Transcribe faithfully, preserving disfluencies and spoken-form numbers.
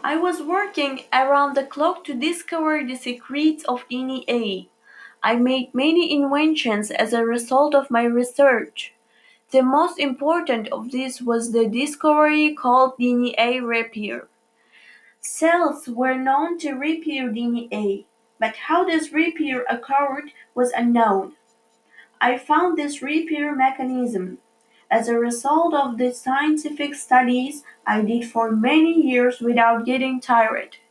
I was working around the clock to discover the secrets of D N A. I made many inventions as a result of my research. The most important of these was the discovery called D N A repair. Cells were known to repair D N A, but how this repair occurred was unknown. I found this repair mechanism as a result of the scientific studies I did for many years without getting tired.